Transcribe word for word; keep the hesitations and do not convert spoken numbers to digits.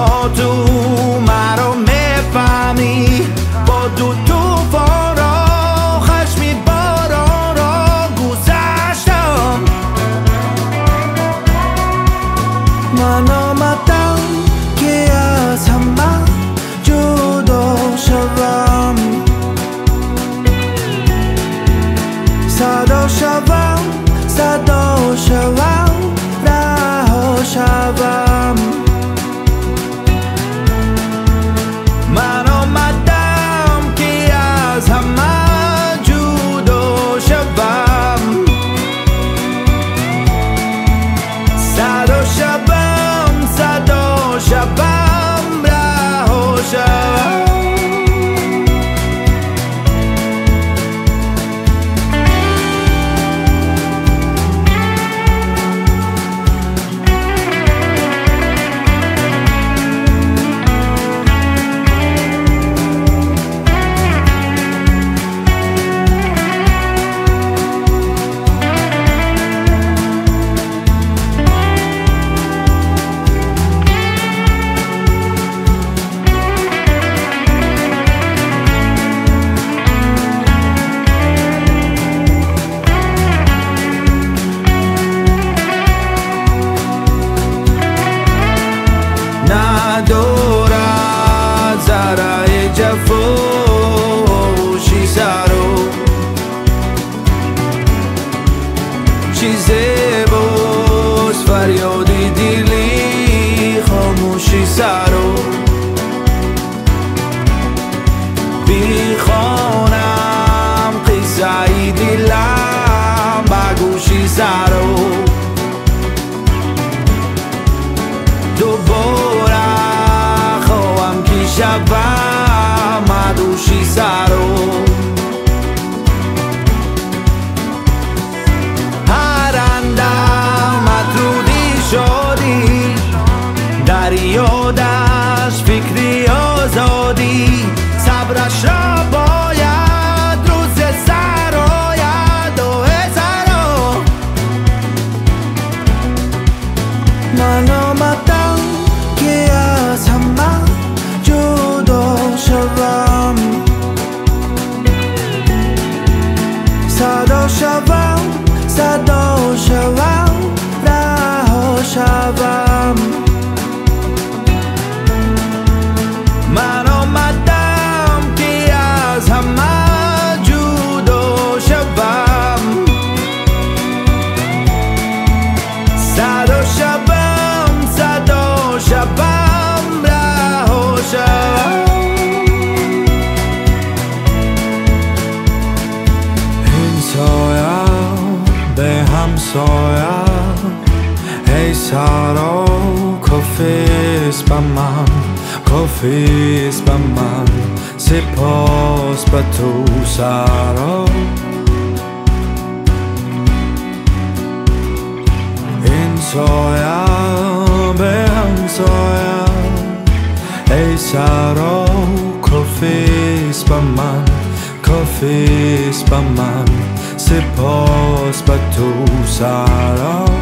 تا تو مرا میفهمی با دو توفان را خشمی باران را گذشتم. من آمدم که از همه جدا شوم، صدا شوم صدا شوم رها شوم. من آمدم که از همه جدا شوم، صدا شوم صدا شوم رها شوم. ندارد ذره جفاشی سرو، چیزی باز فریادی دلی خاموشی سرو. بیخوانم قصه دلم بگوشی سرو، دوباره خواهم که شبم مدوشی سرو. هر اندم مطرودی شدی در یادش فکری آزادی، صبرش را باید روز سرایت و سرا. من آمدم که از همه جدا شوم، صدا شوم صدا شوم رها شوم. من آمدم که از همه جدا شوم، صدا شوم صدا شوم رها شوم. این سایه به همسایه ای سرا کافیست به من، کافیست به من، سپاس به تو سرا. این سایه به همسایه ای سرا کافیست به من، کافیست به من، سپاس به تو سرا.